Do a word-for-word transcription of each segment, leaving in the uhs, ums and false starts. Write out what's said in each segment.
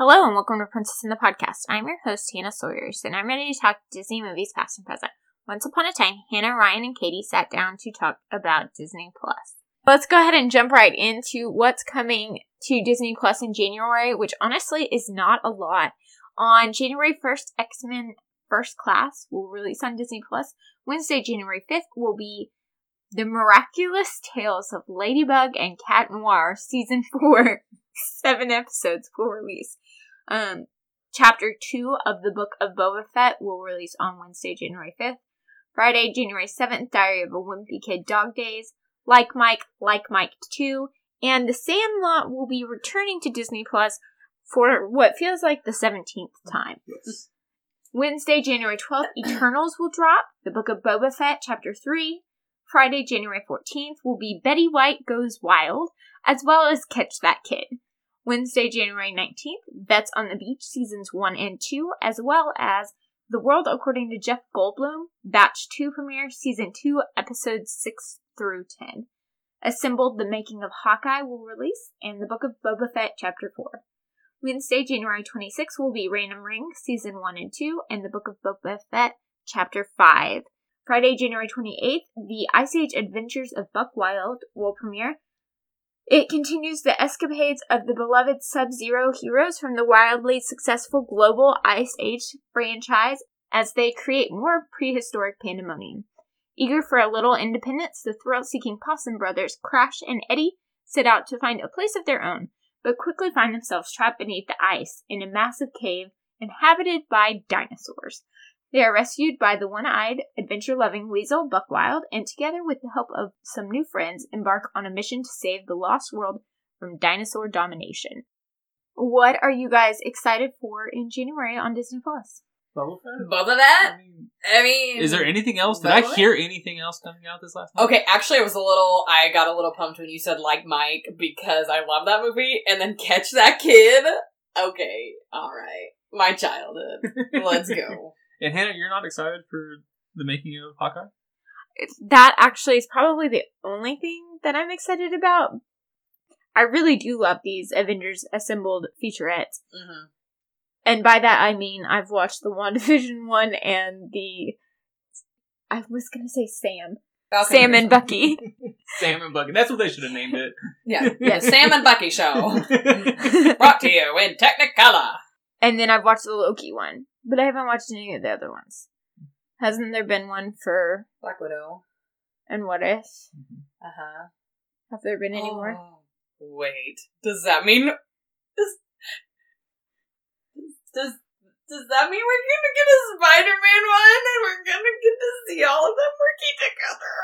Hello and welcome to Princess in the Podcast. I'm your host, Hannah Sawyers, and I'm ready to talk Disney movies past and present. Once upon a time, Hannah, Ryan, and Katie sat down to talk about Disney Plus. Let's go ahead and jump right into what's coming to Disney Plus in January, which honestly is not a lot. On January first, X-Men First Class will release on Disney Plus. Wednesday, January fifth, will be The Miraculous Tales of Ladybug and Cat Noir Season four. Seven episodes will release. Um, chapter two of the Book of Boba Fett will release on Wednesday, January fifth. Friday, January seventh, Diary of a Wimpy Kid Dog Days, Like Mike, Like Mike two, and The Sandlot will be returning to Disney Plus for what feels like the seventeenth time. Yes. Wednesday, January twelfth, Eternals will drop, The Book of Boba Fett, Chapter three. Friday, January fourteenth, will be Betty White Goes Wild, as well as Catch That Kid. Wednesday, January nineteenth, Vets on the Beach Seasons one and two, as well as The World According to Jeff Goldblum, Batch two premiere, Season two, Episodes six through ten. Assembled, The Making of Hawkeye will release, and The Book of Boba Fett, Chapter four. Wednesday, January twenty-sixth, will be Random Ring, Season one and two, and The Book of Boba Fett, Chapter five. Friday, January twenty-eighth, The Ice Age Adventures of Buck Wild will premiere. It continues the escapades of the beloved Sub-Zero heroes from the wildly successful global Ice Age franchise as they create more prehistoric pandemonium. Eager for a little independence, the thrill-seeking Possum brothers, Crash and Eddie, set out to find a place of their own, but quickly find themselves trapped beneath the ice in a massive cave inhabited by dinosaurs. They are rescued by the one-eyed, adventure-loving weasel Buckwild, and together with the help of some new friends, embark on a mission to save the lost world from dinosaur domination. What are you guys excited for in January on Disney Plus? Boba Fett? Boba Fett? I mean, I mean... is there anything else? Did Boba I hear anything else coming out this last month? Okay, actually, I was a little... I got a little pumped when you said Like Mike, because I love that movie, and then Catch That Kid? Okay, alright. My childhood. Let's go. And Hannah, you're not excited for the making of Hawkeye? It's, that actually is probably the only thing that I'm excited about. I really do love these Avengers Assembled featurettes. Mm-hmm. And by that I mean I've watched the WandaVision one and the... I was going to say Sam. Falcon Sam and Bucky. Sam and Bucky. That's what they should have named it. Yeah, yeah. The Sam and Bucky Show. Brought to you in Technicolor. And then I've watched the Loki one. But I haven't watched any of the other ones. Hasn't there been one for... Black Widow. And What If? Uh-huh. Have there been any oh, more? Wait. Does that mean... Does, does, does that mean we're gonna get a Spider-Man one and we're gonna get to see all of them working together?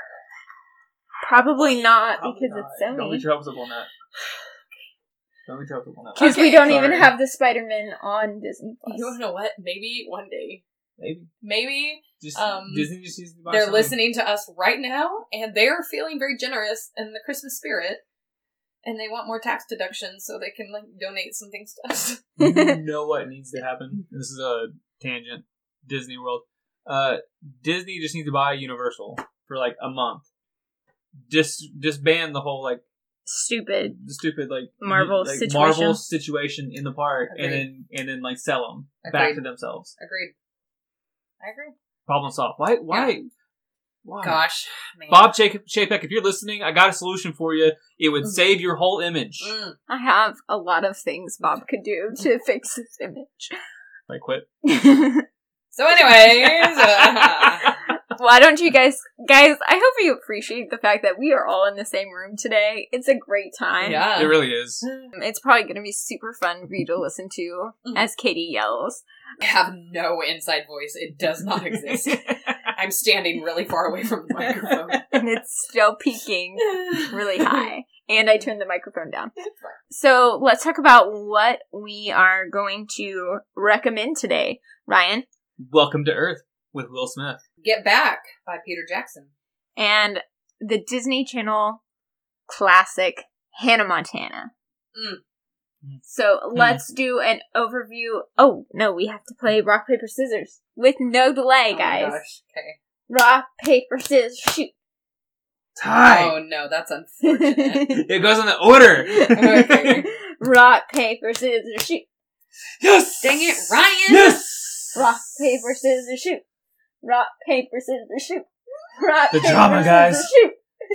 Probably not, Probably because not. it's Sony. Don't be troublesome on that. Don't be troublesome on that. Because Okay, we don't sorry. even have the Spider-Man on Disney Plus. You know what? Maybe one day. Maybe. Maybe Just, Um, Disney just needs to buy they're something. listening to us right now, and they're feeling very generous in the Christmas spirit, and they want more tax deductions so they can like donate some things to us. You know what needs to happen? This is a tangent. Disney World. Uh, Disney just needs to buy Universal for like a month. Just disband the whole like Stupid. the stupid like Marvel like, situation. Marvel situation in the park, and Agreed. then and then like sell them back Agreed. to themselves. Agreed. I agree. Problem solved. Why? Why? Yeah. Why? Gosh, man. Bob Chapek, Chapek, if you're listening, I got a solution for you. It would Mm. save your whole image. Mm. I have a lot of things Bob could do to fix his image. Like quit. So, anyways, uh, Why don't you guys... Guys, I hope you appreciate the fact that we are all in the same room today. It's a great time. yeah, It really is. It's probably going to be super fun for you to listen to Mhm. as Katie yells. I have no inside voice. It does not exist. I'm standing really far away from the microphone. And it's still peaking really high. And I turned the microphone down. So let's talk about what we are going to recommend today. Ryan? Welcome to Earth with Will Smith. Get Back by Peter Jackson. And the Disney Channel classic Hannah Montana. Mm. So let's do an overview. Oh, no, we have to play rock, paper, scissors. With no delay, Oh my guys. gosh. Okay. Rock, paper, scissors, shoot. Tie. Oh no, that's unfortunate. It goes in the order. Okay. Rock, paper, scissors, shoot. Yes! Dang it, Ryan! Yes! Rock, paper, scissors, shoot. Rock, paper, scissors, shoot. Rock, The paper, drama, guys. scissors, shoot.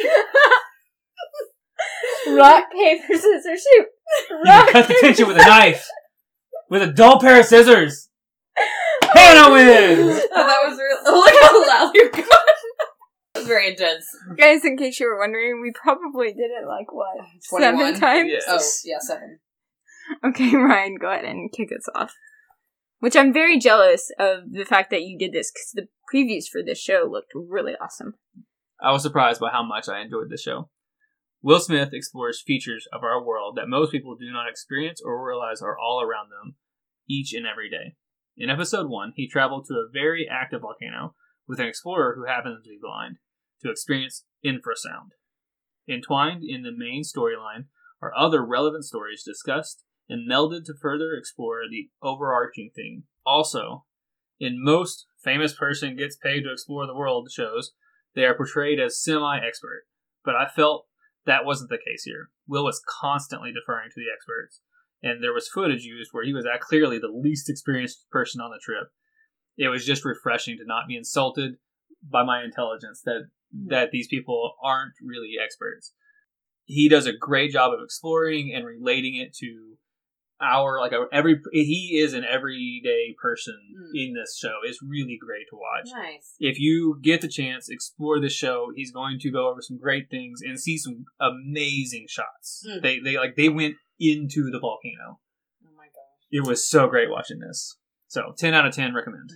Rock, paper, scissors, shoot. You Rock, cut the paper, tension with a knife. With a dull pair of scissors. Hannah wins! Oh, that was real. Look how loud you're going. That was very intense. Guys, in case you were wondering, we probably did it like, what, twenty-one? seven times? Yes. Oh, yeah, seven. Okay, Ryan, go ahead and kick us off. Which I'm very jealous of the fact that you did this, because the previews for this show looked really awesome. I was surprised by how much I enjoyed this show. Will Smith explores features of our world that most people do not experience or realize are all around them each and every day. In episode one, he traveled to a very active volcano with an explorer who happens to be blind to experience infrasound. Entwined in the main storyline are other relevant stories discussed and melded to further explore the overarching theme. Also, in most famous person gets paid to explore the world shows, they are portrayed as semi-expert, but I felt that wasn't the case here. Will was constantly deferring to the experts, and there was footage used where he was at clearly the least experienced person on the trip. It was just refreshing to not be insulted by my intelligence that mm-hmm. that these people aren't really experts. He does a great job of exploring and relating it to our, like, a, every, he is an everyday person mm. in this show. It's really great to watch. Nice. If you get the chance, explore this show. He's going to go over some great things and see some amazing shots. Mm. They, they, like, they went into the volcano. Oh my gosh. It was so great watching this. So, ten out of ten, recommend.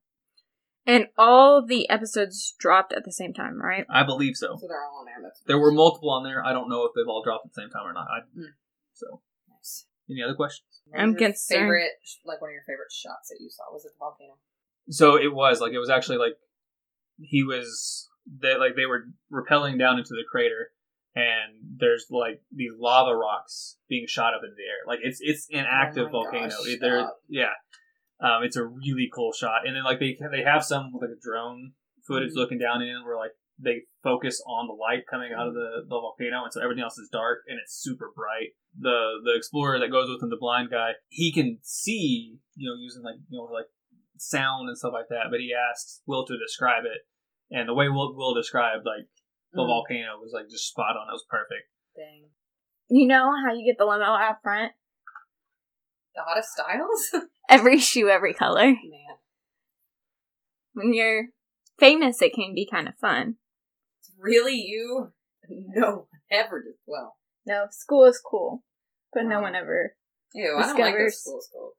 And all the episodes dropped at the same time, right? I believe so. So they're all on there. That's there were multiple on there. I don't know if they've all dropped at the same time or not. I, mm. So, nice. Any other questions? I'm concerned. Favorite, like one of your favorite shots that you saw was at the volcano. So it was like it was actually like he was they like they were rappelling down into the crater, and there's like these lava rocks being shot up into the air. Like it's it's an active oh volcano. Gosh, it, there, yeah, um, it's a really cool shot. And then like they they have some with like a drone footage mm-hmm. looking down in where like they focus on the light coming out of the, the volcano, and so everything else is dark and it's super bright. The the explorer that goes with him, the blind guy, he can see, you know, using like you know like sound and stuff like that. But he asks Will to describe it, and the way Will, Will described like the mm. volcano was like just spot on. It was perfect. Dang. You know how you get the limo out front? The hottest styles? Every shoe, every color. Man. When you're famous, it can be kind of fun. Really, you? No one ever did well. No, school is cool, but oh. no one ever Ew, discovers. I don't like this school school.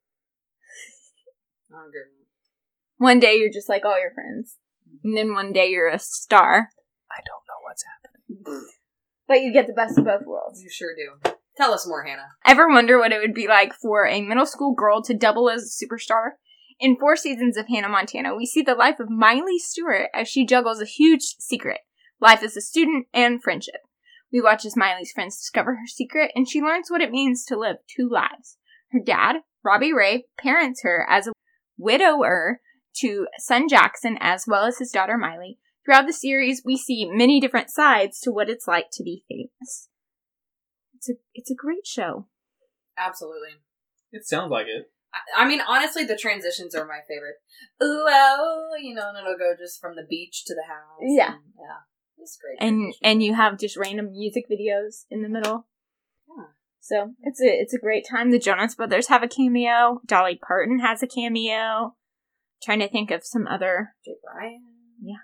I don't agree. One day you're just like all your friends, and then one day you're a star. I don't know what's happening. But you get the best of both worlds. You sure do. Tell us more, Hannah. Ever wonder what it would be like for a middle school girl to double as a superstar? In four seasons of Hannah Montana, we see the life of Miley Stewart as she juggles a huge secret. Life as a student and friendship. We watch as Miley's friends discover her secret, and she learns what it means to live two lives. Her dad, Robbie Ray, parents her as a widower to son Jackson as well as his daughter Miley. Throughout the series, we see many different sides to what it's like to be famous. It's a it's a great show. Absolutely. It sounds like it. I, I mean, honestly, the transitions are my favorite. Ooh, oh, you know, and it'll go just from the beach to the house. Yeah. And, yeah. It's great. And and you have just random music videos in the middle. Yeah. So it's a it's a great time. The Jonas Brothers have a cameo. Dolly Parton has a cameo. Trying to think of some other. Jake Ryan. Yeah.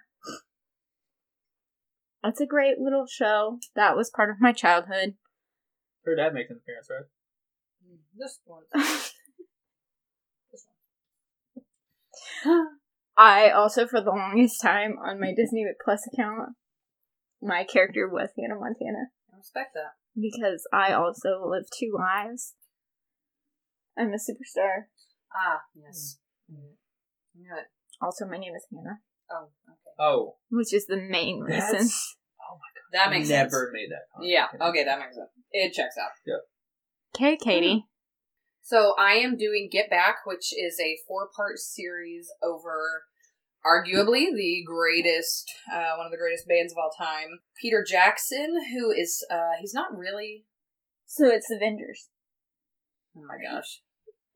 That's a great little show. That was part of my childhood. Her dad makes an appearance, right? This one. This one. I also, for the longest time, on my Disney Plus account, my character was Hannah Montana. I respect that. Because I also live two lives. I'm a superstar. Ah, yes. Mm-hmm. Good. Also, my name is Hannah. Oh, okay. Oh. Which is the main That's... reason. Oh my god. That makes Never sense. Never made that comment. Yeah, okay, that makes sense. It checks out. Yep. Okay, Katie. So I am doing Get Back, which is a four-part series over arguably the greatest, uh, one of the greatest bands of all time, Peter Jackson, who is, uh, he's not really... So it's Avengers. Oh my gosh.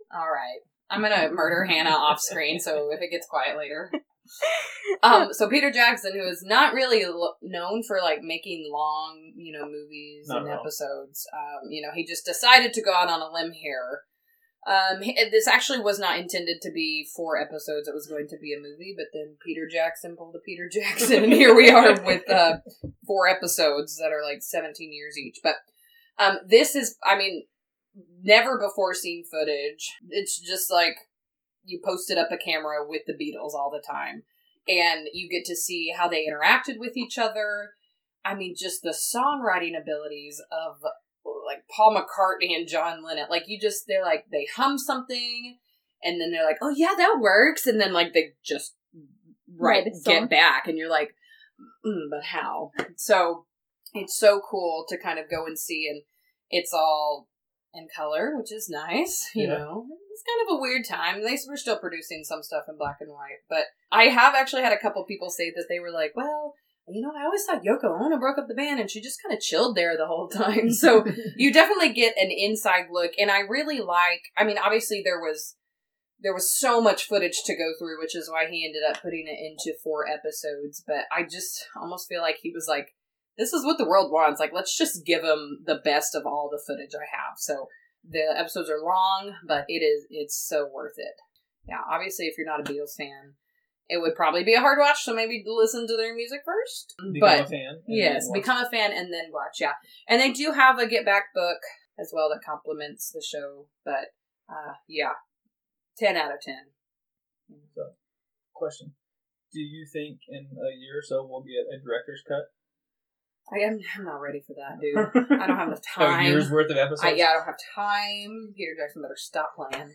All right. I'm gonna murder Hannah off screen, so if it gets quiet later. Um, so Peter Jackson, who is not really lo- known for, like, making long, you know, movies Not and at all. episodes, um, you know, he just decided to go out on a limb here. Um, he- this actually was not intended to be four episodes. It was going to be a movie, but then Peter Jackson pulled a Peter Jackson, and here we are with uh, four episodes that are, like, seventeen years each. But um, this is, I mean, never before seen footage. It's just, like, you posted up a camera with the Beatles all the time. And you get to see how they interacted with each other. I mean, just the songwriting abilities of, like, Paul McCartney and John Lennon. Like, you just, they're like, they hum something, and then they're like, oh yeah, that works. And then, like, they just, right, Write a song. get back. And you're like, mm, but how? So, it's so cool to kind of go and see, and it's all in color, which is nice, you Yeah. know. It's kind of a weird time. They were still producing some stuff in black and white, but I have actually had a couple people say that they were like, well, you know, I always thought Yoko Ono broke up the band and she just kind of chilled there the whole time. So you definitely get an inside look, and I really like, I mean, obviously there was there was so much footage to go through, which is why he ended up putting it into four episodes, but I just almost feel like he was like, this is what the world wants. Like, let's just give them the best of all the footage I have. So the episodes are long, but it is, it's so worth it. Yeah, obviously, if you're not a Beatles fan, it would probably be a hard watch, so maybe listen to their music first. Become but a fan. and yes, then watch. become a fan and then watch, yeah. And they do have a Get Back book as well that complements the show, but uh, yeah, ten out of ten. So, question. Do you think in a year or so we'll get a director's cut? I am I'm not ready for that, dude. I don't have enough time. A year's worth of episodes? I, yeah, I don't have time. Peter Jackson better stop playing.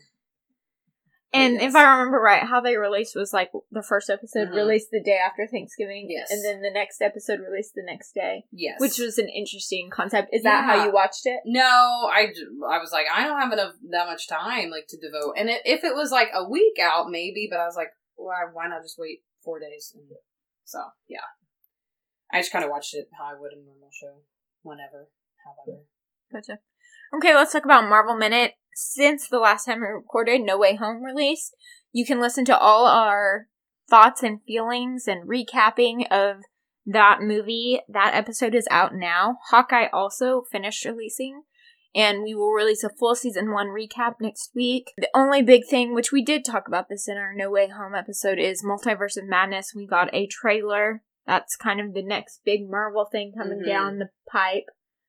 And Yes. if I remember right, how they released was like the first episode Mhm. released the day after Thanksgiving. Yes. And then the next episode released the next day. Yes. Which was an interesting concept. Is that Yeah. how you watched it? No, I, j- I was like, I don't have enough that much time like to devote. And it, if it was like a week out, maybe, but I was like, why, why not just wait four days? And so, yeah. I just kind of watched it how I would a normal show. Whenever. However. Gotcha. Okay, let's talk about Marvel Minute. Since the last time we recorded No Way Home released, you can listen to all our thoughts and feelings and recapping of that movie. That episode is out now. Hawkeye also finished releasing, and we will release a full season one recap next week. The only big thing, which we did talk about this in our No Way Home episode, is Multiverse of Madness. We got a trailer. That's kind of the next big Marvel thing coming Mhm. down the pipe.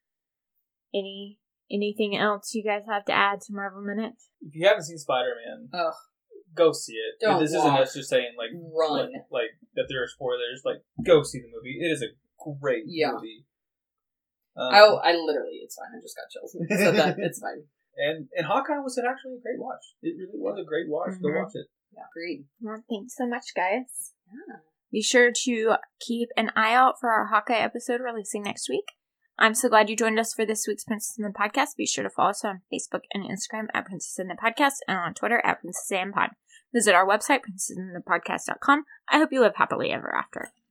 Any anything else you guys have to add to Marvel Minute? If you haven't seen Spider-Man, Ugh. go see it. Don't this isn't walk. us just saying, like, Run. like, like, that there are spoilers. Like, go see the movie. It is a great Yeah. movie. Um, Oh, I literally, it's fine. I just got chills. So that, it's fine. and, and Hawkeye was actually a great watch. It really was a great watch. Mhm. Go watch it. Yeah, agreed. Well, thanks so much, guys. Yeah. Be sure to keep an eye out for our Hawkeye episode releasing next week. I'm so glad you joined us for this week's Princess in the Podcast. Be sure to follow us on Facebook and Instagram at Princess in the Podcast and on Twitter at Princess and Pod. Visit our website, princess in the podcast dot com. I hope you live happily ever after.